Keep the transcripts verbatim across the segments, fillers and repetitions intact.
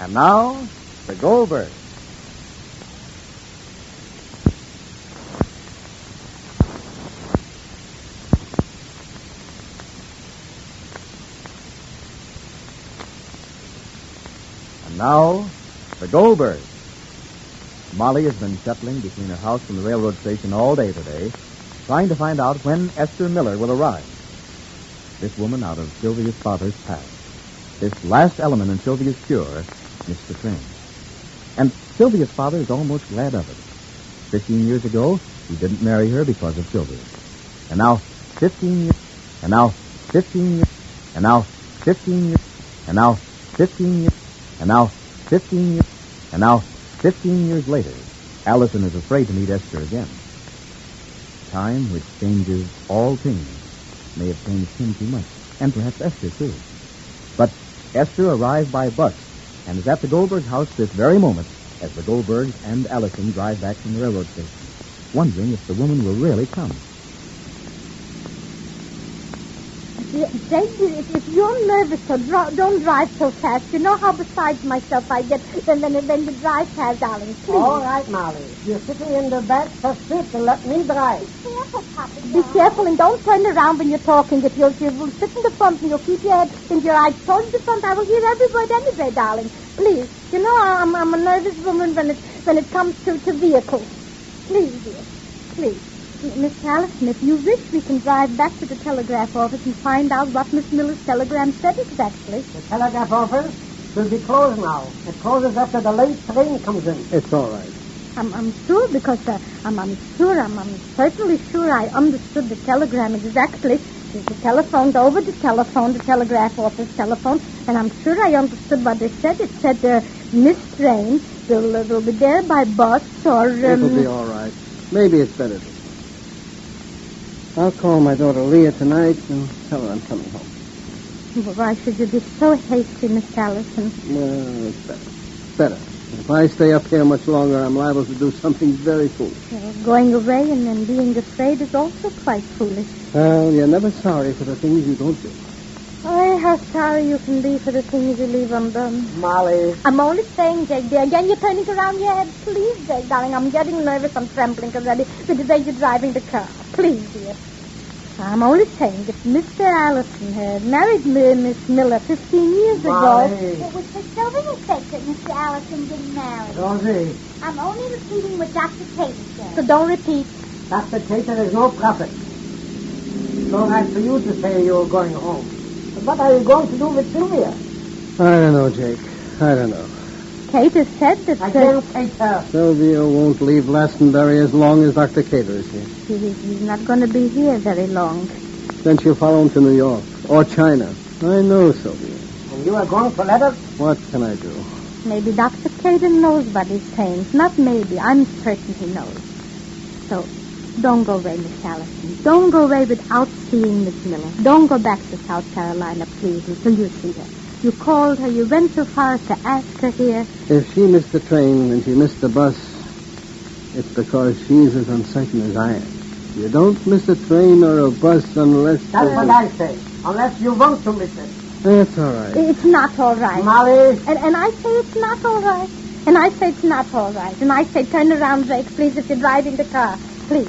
And now, the Goldbergs. And now, the Goldbergs. Molly has been shuttling between her house and the railroad station all day today, trying to find out when Esther Miller will arrive. This woman out of Sylvia's father's past. This last element in Sylvia's cure, Mister Train. And Sylvia's father is almost glad of it. Fifteen years ago, he didn't marry her because of Sylvia. And now, fifteen years, and now, fifteen years, and now, fifteen years, and now, fifteen years, and now, fifteen years, and now, fifteen years later, Allison is afraid to meet Esther again. Time, which changes all things, may have changed him too much, and perhaps Esther, too. But Esther arrived by bus and is at the Goldberg house this very moment as the Goldbergs and Allison drive back from the railroad station, wondering if the woman will really come. Jake, if, if you're nervous, so dr- don't drive so fast. You know how beside myself I get when, when, when you drive fast, darling. Please. All right, Molly. You're sitting in the back for sit and let me drive. Be careful, Papa. Be careful and don't turn around when you're talking. If you'll, if you'll sit in the front and you'll keep your head in your eyes towards the front, I will hear every word anyway, darling. Please. You know I'm, I'm a nervous woman when it, when it comes to, to vehicles. Please, dear. Please. Miss Allison, if you wish, we can drive back to the telegraph office and find out what Miss Miller's telegram said exactly. The telegraph office will be closed now. It closes after the late train comes in. It's all right. I'm, I'm sure because uh, I'm, I'm sure, I'm, I'm certainly sure I understood the telegram exactly. The telephoned over the telephone, the telegraph office telephone, and I'm sure I understood what they said. It said uh, Miss Train will, uh, will be there by bus or... Um... It'll be all right. Maybe it's better to. I'll call my daughter Leah tonight and tell her I'm coming home. Well, why should you be so hasty, Miss Allison? Well, it's better. It's better. If I stay up here much longer, I'm liable to do something very foolish. Well, going away and then being afraid is also quite foolish. Well, you're never sorry for the things you don't do. Oh, how sorry you can be for the things you leave undone. Molly. I'm only saying, Jake, dear. Again, you're turning around your head. Please, Jake, darling. I'm getting nervous. I'm trembling already with the way you're driving the car. Please, dear. I'm only saying that Mister Allison had married Miss Miller fifteen years Molly. ago. It was for Sylvia's sake that Mister Allison didn't marry. Rosie. I'm only repeating what Doctor Cater said. So don't repeat. Doctor Cater is no prophet. It's all right for you to say you're going home. But what are you going to do with Sylvia? I don't know, Jake. I don't know. Cater said that... I can't take her. Sylvia won't leave Glastonbury as long as Doctor Cater is here. He, he's not going to be here very long. Then she'll follow him to New York or China. I know, Sylvia. And you are going to let her? What can I do? Maybe Doctor Cater knows what he's saying. Not maybe. I'm certain he knows. So, don't go away, Miss Allison. Don't go away without seeing Miss Miller. Don't go back to South Carolina, please, until you see her. You called her. You went so far as to ask her here. If she missed the train and she missed the bus, it's because she's as uncertain as I am. You don't miss a train or a bus unless... That's what I say. Unless you want to miss it. That's all right. It's not all right. Molly. And, and I say it's not all right. And I say it's not all right. And I say turn around, Jake, please, if you're driving the car. Please.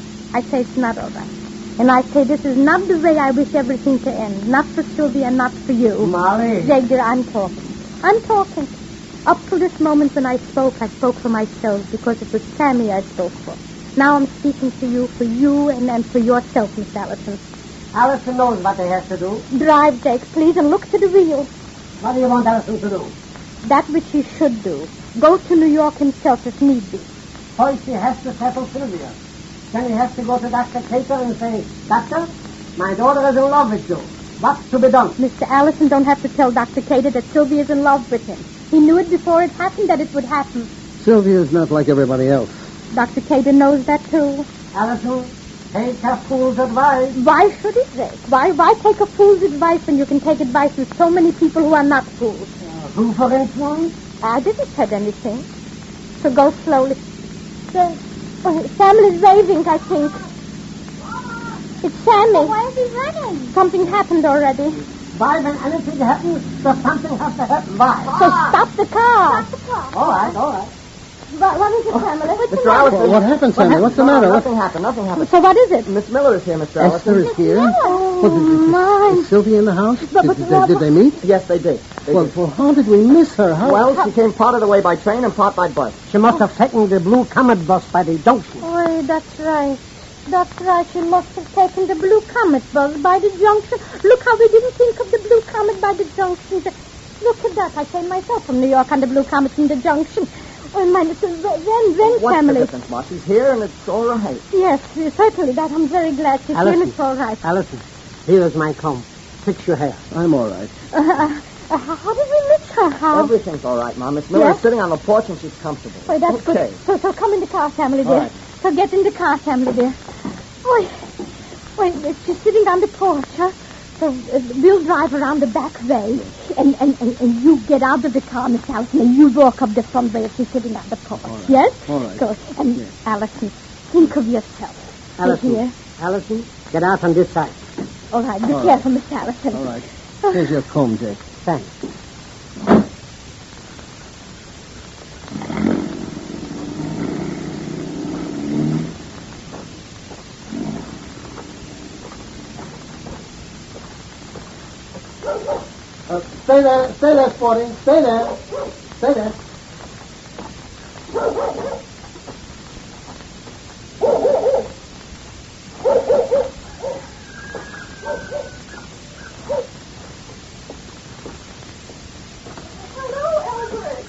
I say it's not all right. And I say this is not the way I wish everything to end. Not for Sylvia, not for you. Molly. Jake, dear, I'm talking. I'm talking. Up to this moment when I spoke, I spoke for myself because it was Sammy I spoke for. Now I'm speaking to you for you and, and for yourself, Miss Allison. Allison knows what they have to do. Drive, Jake, please, and look to the wheel. What do you want Allison to do? That which he should do. Go to New York himself if need be. First, he has to settle Sylvia. Then he has to go to Doctor Cater and say, Doctor, my daughter is in love with you. What's to be done? Mister Allison don't have to tell Doctor Cater that Sylvia is in love with him. He knew it before it happened that it would happen. Sylvia's not like everybody else. Doctor Cater knows that, too. Allison, take a fool's advice. Why should he, Jake? Why, why take a fool's advice when you can take advice from so many people who are not fools? Uh, who, for instance? I didn't said anything. So go slowly. The, oh, Samuel is raving, I think. It's Sammy. Why is he running? Something happened already. Why, when anything happens, does something have to happen? Why? So stop the car. Stop the car. All right, all right. What, what is it, Pamela? What's the Mister matter? Allison. What happened, Sammy? What's the No, matter? Nothing happened. Nothing happened. So what is it? Miss Miller is here, Mister Allison. Esther is here. Oh, Well, did, did, my. is Sylvia in the house? But- Did, but did, what- did they meet? Yes, they did. They Well, did. well, how did we miss her? How? Well, she came part of the way by train and part by bus. She must have taken the blue Comet bus by the junction. Oh, that's right. That's right. She must have taken the Blue Comet bus by the junction. Look how we didn't think of the Blue Comet by the junction. Look at that. I came myself from New York on the Blue Comet in the junction. Oh, my little Ren, Ren What's family. the difference, Ma? She's here and it's all right. Yes, certainly. That I'm very glad she's here and Allison. it's all right. Allison, here is my comb. Fix your hair. I'm all right. Uh, uh, how did we miss her? How? Everything's all right, Ma. Miss Miller Yes? is sitting on the porch and she's comfortable. Oh, that's okay. good. So, so come in the car, family, dear. All right. So get in the car, family, dear. Wait, wait, she's sitting on the porch, huh? So uh, we'll drive around the back way, and, and, and, and you get out of the car, Miss Allison, and you walk up the front way if she's sitting on the porch. right. Yes? All right. Good. And Yes. Allison, think of yourself. Stay Allison, here. Allison, get out on this side. All right, be All right. careful, Miss Allison. All right. Here's your comb, Jake. Thanks. Uh, stay there. Stay there, Sporty. Stay there. Stay there. Hello, Albert.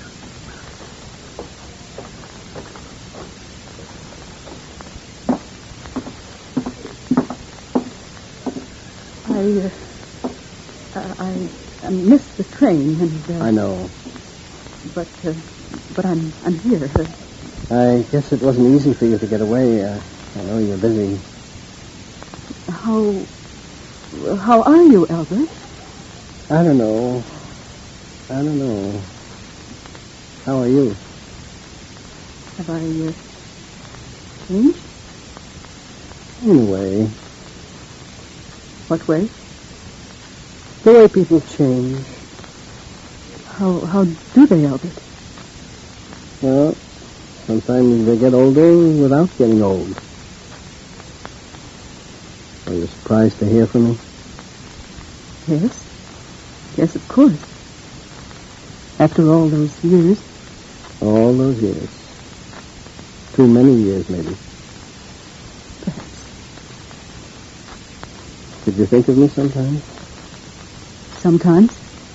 I, uh, uh, I, I missed the train, and uh, I know. but uh, but I'm I'm here. Uh, I guess it wasn't easy for you to get away. Uh, I know you're busy. how how are you, Albert? I don't know. I don't know. How are you? Have I uh, changed? Anyway, What way? the way people change. How how do they, Albert? Well, sometimes they get older without getting old. Are you surprised to hear from me? Yes, yes, of course. After all those years, All those years. Too many years, maybe. perhaps. Did you think of me sometimes? Sometimes.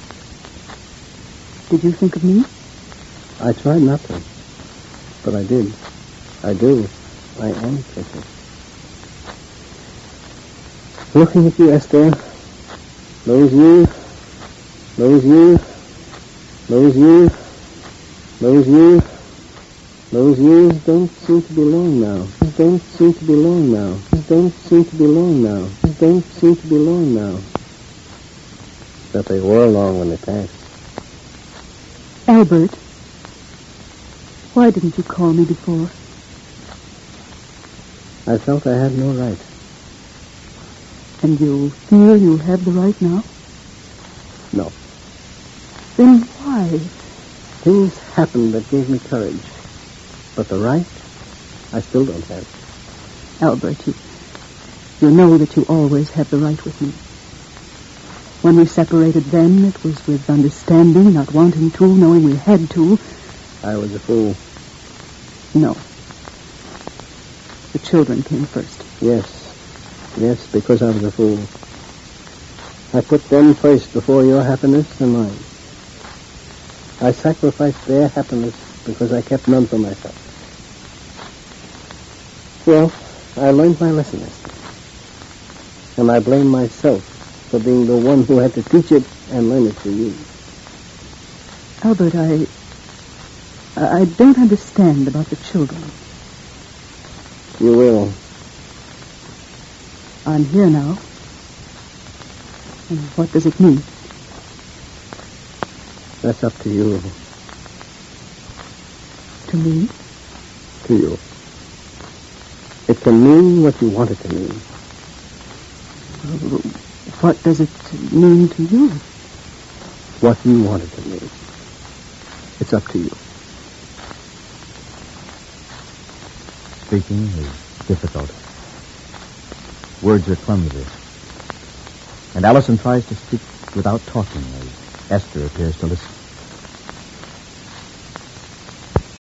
Did you think of me? I tried not to. But I did. I do. I am thinking. Looking at you, Esther. Those years. Those years. Those years. Those years. Those years don't seem to be long now. Don't seem to be long now. Don't seem to be long now. Don't seem to be long now. But they were long when they passed. Albert, why didn't you call me before? I felt I had no right. And you feel you have the right now? No. Then why? Things happened that gave me courage. But the right, I still don't have. Albert, you, you know that you always have the right with me. When we separated then, it was with understanding, not wanting to, knowing we had to. I was a fool. No. The children came first. Yes. Yes, because I was a fool. I put them first before your happiness and mine. I sacrificed their happiness because I kept none for myself. Well, I learned my lesson, Esther. And I blame myself for being the one who had to teach it and learn it to you. Albert, I... I don't understand about the children. You will. I'm here now. And what does it mean? That's up to you. To me? To you. It can mean what you want it to mean. what does it mean to you? What you want it to mean. It's up to you. Speaking is difficult. Words are clumsy. And Allison tries to speak without talking as Esther appears to listen.